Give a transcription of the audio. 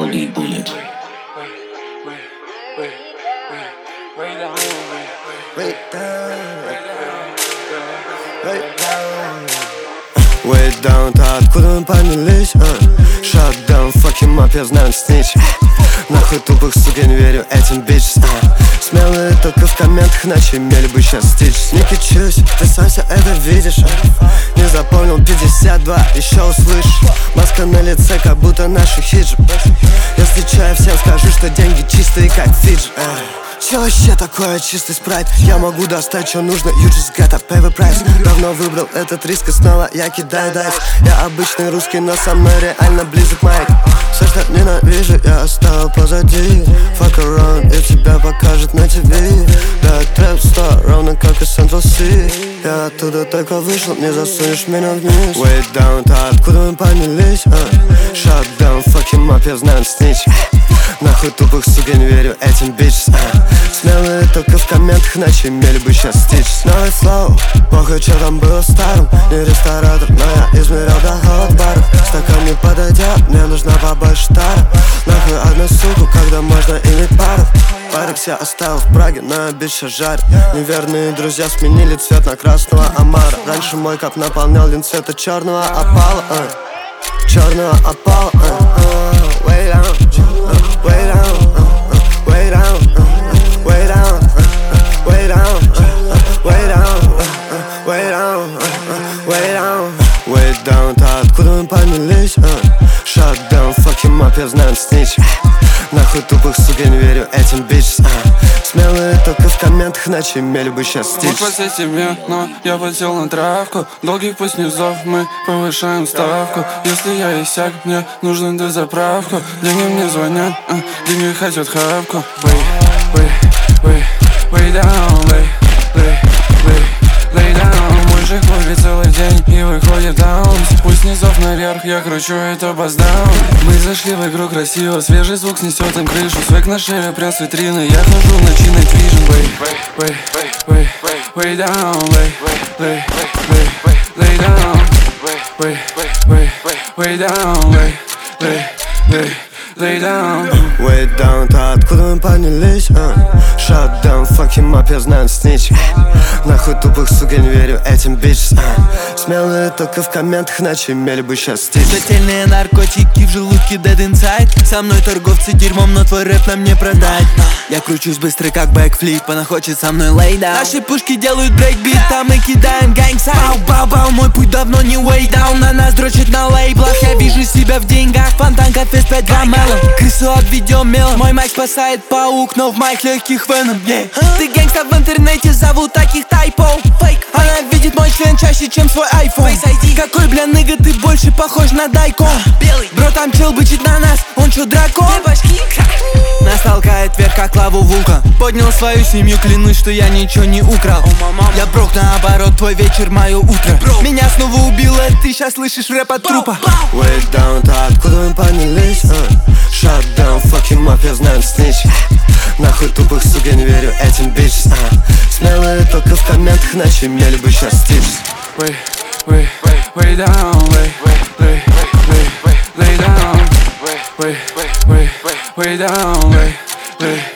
Audi Bullet. Way down, то откуда мы поднялись? Shutdown, fuck him up, я знаю, он снич. Нахуй тупых сука, не верю этим бичс. Смелые только в комментах, иначе имели бы сейчас стич. Не кичусь, ты сам все это видишь. Не запомнил 52, еще услышишь. Маска на лице, как будто наши хиджи. Если чё, я всем скажу, что деньги чистые, как Фиджи. Че вообще такое чистый спрайт? Я могу достать, что нужно, you just gotta pay the price. Давно выбрал этот риск и снова я кидаю дайв. Я обычный русский, но со мной реально близок майк. Все, что ненавижу, я оставил позади. Fuck around, и тебя покажет на ТВ. Да, трэп-стар, ровно как и Central C. Я оттуда только вышел, не засунешь меня вниз. Way down, то откуда мы поднялись? Shutdown, fuck him up, я знаю, он снич. Нахуй тупых сука, не верю этим бичс. Смелые только в комментах, иначе имели бы сейчас стич. Новый флоу, похуй, что там было старым. Не ресторатор, но я измерял доход баров. Стакан не подойдет, мне нужна побольше тара. Нахуй одну суку, когда можно иметь пару. Парекс я оставил в Праге, но я бича жарит. Неверные друзья сменили цвет на красного омара. Раньше мой кап наполнял лин цвета черного опала. Черного опала. Way down, way down, way down, way down, way down, way down, way down, way down, way down. То откуда мы поднялись? Shutdown, fuck him up, я знаю, он снич. Нахуй тупых сука, не верю этим бичс. Смелые только в комментах, иначе имели бы сейчас стич. Мог посеть тебе, но я подсел на травку. Долгих пусть низов, мы повышаем ставку. Если я иссяк, мне нужна дозаправку. Деньги мне звонят, деньги хотят хавку. Way down, lay down. Мой же хлопит целый день и выходит даун. Пусть низов наверх, я кручу это бас-даун. Мы зашли в игру красиво, свежий звук снесет им крышу. Свек на шее, прям с витрины, я хожу в ночи Night Vision. Way down, lay down. Way down, lay down. Way down, то откуда мы поднялись? Shutdown, fuck him up, я знаю, он снич. Нахуй тупых сука, не верю этим бичс. Смелые только в комментах, иначе имели бы сейчас стич. Смертельные наркотики в желудке dead inside. Со мной торговцы дерьмом, но твой рэп нам не продать. Я кручусь быстро как бэкфлип, она хочет со мной lay down. Наши пушки делают брейкбит, а мы кидаем гангсайд. Бау-бау-бау, мой путь давно не way down. На нас дрочат на лейблах, я вижу себя в деньгах. Фонтанка фест 5 2 мелом, крысу обведем мелом. Мой майк спасает паук, но в моих легких веном. Ты гэнгста в интернете, зовут таких тайпов. Она видит мой член чаще, чем свой iPhone. Какой, бля, ныга, ты больше похож на Дайкон. Бро, там чел бычит на нас, он чё, дракон? Нас толкает вверх, как лаву вулкан. Поднял свою семью, клянусь, что я ничего не украл. Я брок, наоборот, твой вечер, мое утро. Меня снова убило, ты сейчас слышишь рэп от трупа. Way down, то откуда мы поднялись? Shutdown, fuck him up, я знаю, он снич. Нахуй тупых сука, не верю этим бичс. Смелые только в комментах, иначе имели бы сейчас стич. Way down, lay down. Way down,